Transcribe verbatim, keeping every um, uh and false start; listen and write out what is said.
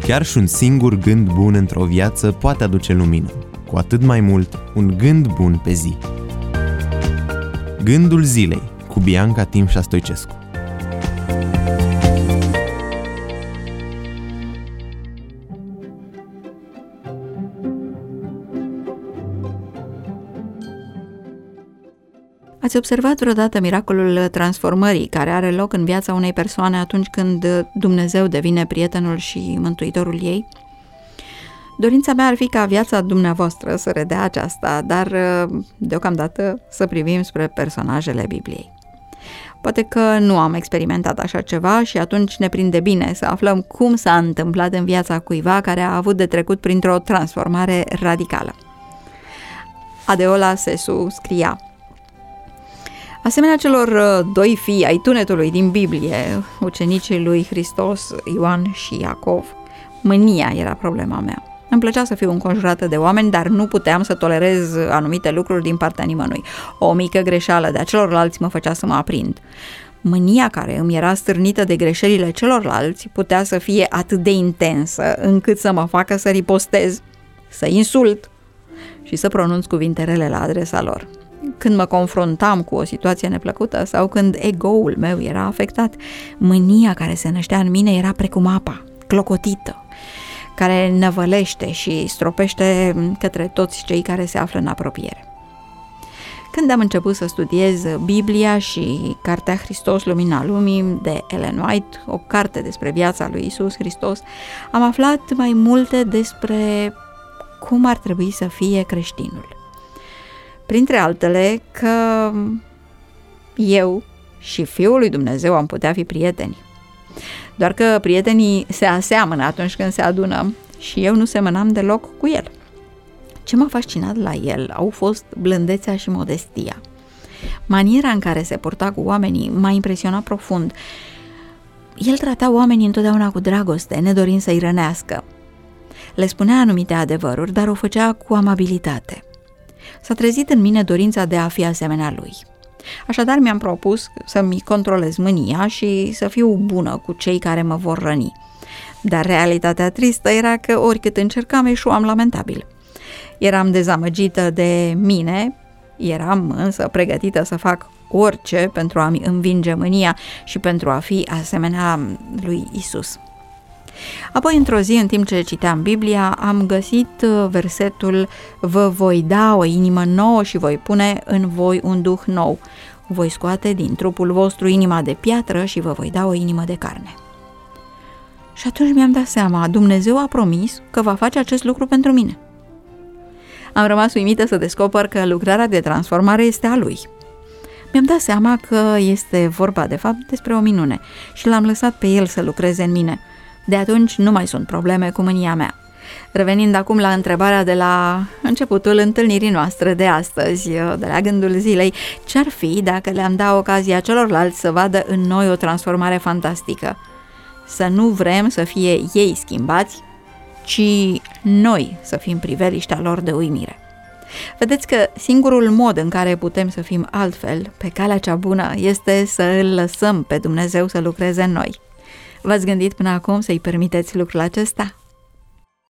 Chiar și un singur gând bun într-o viață poate aduce lumină, cu atât mai mult un gând bun pe zi. Gândul zilei cu Bianca Timșa Stoicescu. Ați observat vreodată miracolul transformării care are loc în viața unei persoane atunci când Dumnezeu devine prietenul și mântuitorul ei? Dorința mea ar fi ca viața dumneavoastră să redea aceasta, dar deocamdată să privim spre personajele Bibliei. Poate că nu am experimentat așa ceva și atunci ne prinde bine să aflăm cum s-a întâmplat în viața cuiva care a avut de trecut printr-o transformare radicală. Adeola Sesu scria: asemenea celor doi fii ai tunetului din Biblie, ucenicii lui Hristos, Ioan și Iacov, mânia era problema mea. Îmi plăcea să fiu înconjurată de oameni, dar nu puteam să tolerez anumite lucruri din partea nimănui. O mică greșeală de-a celorlalți mă făcea să mă aprind. Mânia care îmi era stârnită de greșelile celorlalți putea să fie atât de intensă încât să mă facă să ripostez, să insult și să pronunț cuvinte rele la adresa lor. Când mă confruntam cu o situație neplăcută sau când ego-ul meu era afectat, mânia care se năștea în mine era precum apa, clocotită, care năvălește și stropește către toți cei care se află în apropiere. Când am început să studiez Biblia și Cartea Hristos, Lumina Lumii de Ellen White, o carte despre viața lui Iisus Hristos, am aflat mai multe despre cum ar trebui să fie creștinul. Printre altele că eu și Fiul lui Dumnezeu am putea fi prieteni. Doar că prietenii se aseamănă atunci când se adună și eu nu semănam deloc cu el. Ce m-a fascinat la el au fost blândețea și modestia. Maniera în care se purta cu oamenii m-a impresionat profund. El trata oamenii întotdeauna cu dragoste, nedorind să-i rănească. Le spunea anumite adevăruri, dar o făcea cu amabilitate. S-a trezit în mine dorința de a fi asemenea lui. Așadar mi-am propus să-mi controlez mânia și să fiu bună cu cei care mă vor răni. Dar realitatea tristă era că oricât încercam, eșuam lamentabil. Eram dezamăgită de mine, eram însă pregătită să fac orice pentru a-mi învinge mânia și pentru a fi asemenea lui Isus. Apoi, într-o zi, în timp ce citeam Biblia, am găsit versetul: vă voi da o inimă nouă și voi pune în voi un duh nou. Voi scoate din trupul vostru inima de piatră și vă voi da o inimă de carne. Și atunci mi-am dat seama, Dumnezeu a promis că va face acest lucru pentru mine. Am rămas uimită să descoper că lucrarea de transformare este a Lui. Mi-am dat seama că este vorba de fapt despre o minune și L-am lăsat pe El să lucreze în mine. De atunci nu mai sunt probleme cu mânia mea. Revenind acum la întrebarea de la începutul întâlnirii noastre de astăzi, de la gândul zilei, ce-ar fi dacă le-am da ocazia celorlalți să vadă în noi o transformare fantastică? Să nu vrem să fie ei schimbați, ci noi să fim priveliștea lor de uimire. Vedeți că singurul mod în care putem să fim altfel, pe calea cea bună, este să îl lăsăm pe Dumnezeu să lucreze în noi. V-ați gândit până acum să-i permiteți lucrul acesta?